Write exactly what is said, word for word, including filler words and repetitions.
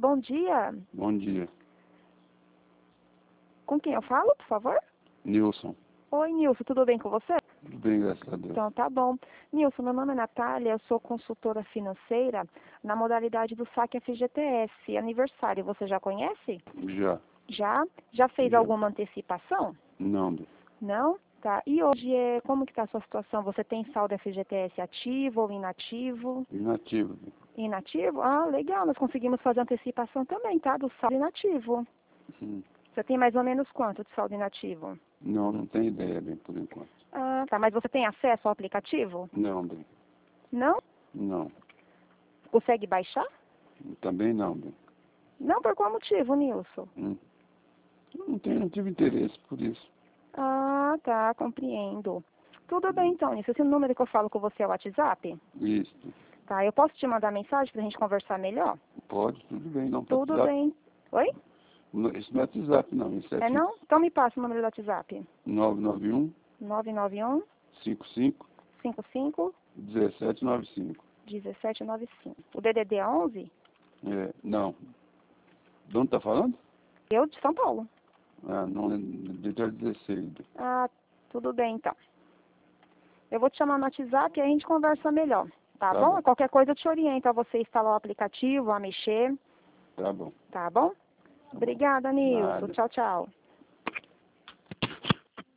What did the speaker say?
bom dia. Bom dia. Com quem eu falo, por favor? Nilson. Oi, Nilson, tudo bem com você? Tudo bem, graças a Deus. Então, tá bom. Nilson, meu nome é Natália, eu sou consultora financeira na modalidade do saque F G T S, aniversário. Você já conhece? Já. Já? Já fez Já. alguma antecipação? Não, bem. Não? Tá. E hoje, é, como que está a sua situação? Você tem saldo F G T S ativo ou inativo? Inativo, bem. Inativo? Ah, legal, nós conseguimos fazer antecipação também, tá? Do saldo inativo. Hum. Você tem mais ou menos quanto de saldo inativo? Não, não tenho ideia, bem, por enquanto. Ah, tá. Mas você tem acesso ao aplicativo? Não, bem. Não? Não. Consegue baixar? Também não, bem. Não, por qual motivo, Nilson? Hum. Não tenho, não tive interesse por isso. Ah, tá, compreendo. Tudo bem, então, Nilson. Esse número que eu falo com você é o WhatsApp? Isso. Tá, eu posso te mandar mensagem pra gente conversar melhor? Pode, tudo bem, não. Tudo WhatsApp. bem. Oi? Não, isso não é WhatsApp, não. Isso é É não? Então me passa o número do WhatsApp. nove nove um, nove nove um, cinco cinco, cinco cinco, um sete nove cinco. um sete nove cinco. O D D D é onze? É, não. De onde tá falando? Eu de São Paulo. Ah, não, é de dia dezesseis. Ah, tudo bem, então. Eu vou te chamar no WhatsApp e aí a gente conversa melhor. Tá, Tá bom? bom. Qualquer coisa eu te oriento a você instalar o aplicativo, a mexer. Tá bom. Tá bom? Tá bom. Obrigada, Nilson. Nada. Tchau, tchau.